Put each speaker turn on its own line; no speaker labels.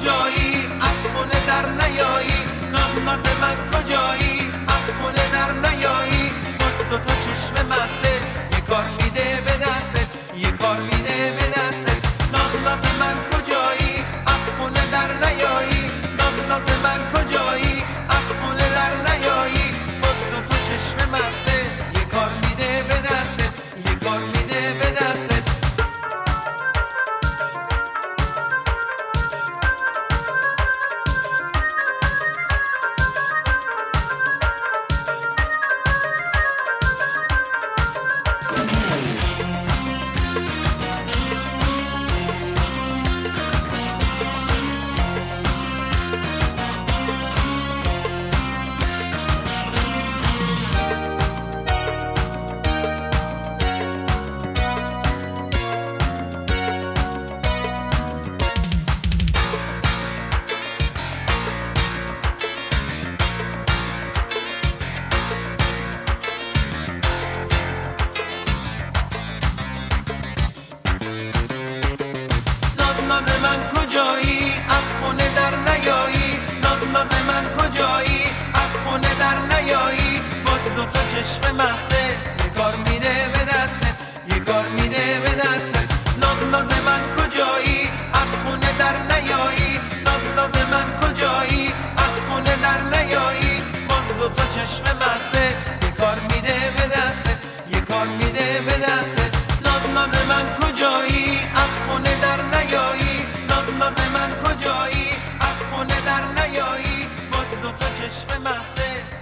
کجایی از خونه در نیایی، ناز من کجایی از خونه در نیایی، باز دو تا چشم مسه یه کار میده به دستت، یه کار میده به دستت. ناز من کجایی از خونه در نیایی، ناز من کجایی از خونه در نیایی، باز دو تا چشم مسه یه کار میده به دستت، یه کار میده به دستت. ناز من کجایی از خونه در نیایی، ناز من کجایی از خونه در نیایی، باز دو تا چشم مسه یه کار میده به دستت، یه کار میده به دستت. ناز من کجایی از خونه در نیایی، ناز من کجایی از خونه در نیایی، باز دو تا چشم مسه یه کار میده به دستت، یه کار میده به دستت. ناز من کجایی از خونه در نیایی، ناز من کجایی از خونه در نیایی، باز دو تا چشم مسه